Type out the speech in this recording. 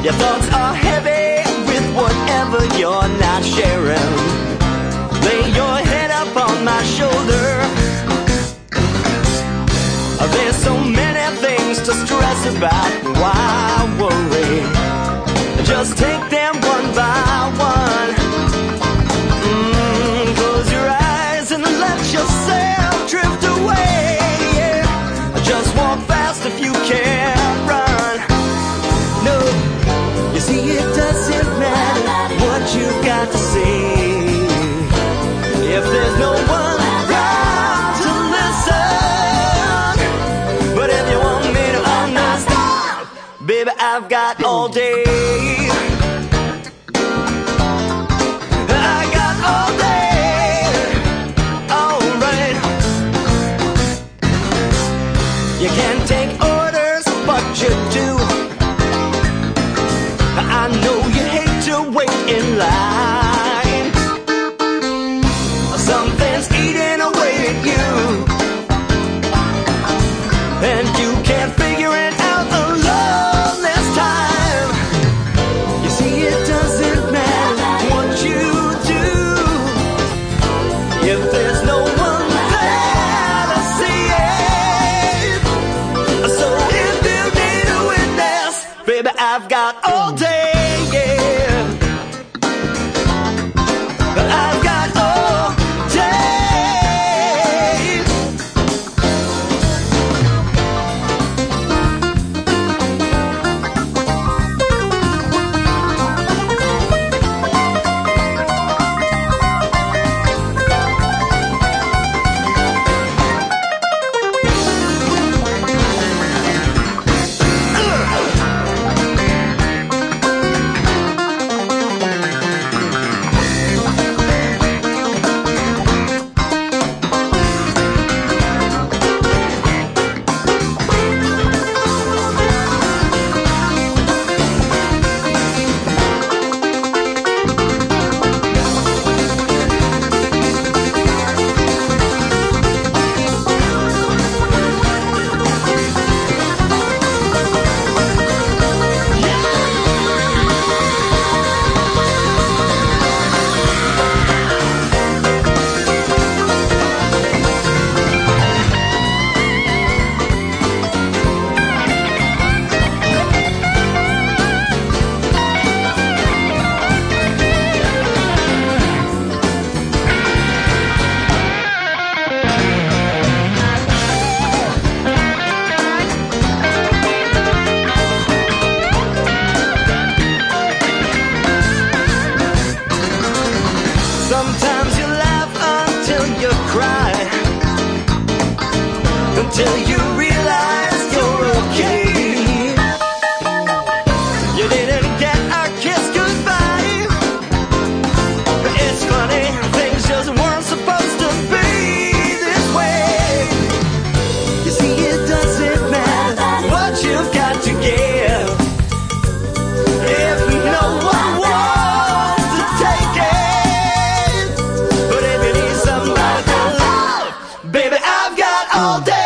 Your thoughts are heavy with whatever you're not sharing. Lay your head up on my shoulder. There's so many things to stress about. Why worry? Just take them one by one. Close your eyes and let yourself drift away. Just walk fast if you can't run. No, you see it doesn't matter what you've got to say. If there's no one around to listen, but if you want me to understand, baby, I've got all day. I got all day. Alright. You can't take orders, but you do. I know you hate to wait in line. Something's eating away at you, and you can't figure it out alone this time. You see, it doesn't matter what you do if there's no one there to see it. So if you need a witness, baby, I've got all day. I've got all day. Sometimes you laugh until you cry, until you realize you're okay. You didn't get a kiss goodbye. It's funny, things just weren't supposed to be this way. You see, it doesn't matter what you've got to give if no one wants to take it. But if you need somebody to love, baby, I've got all day.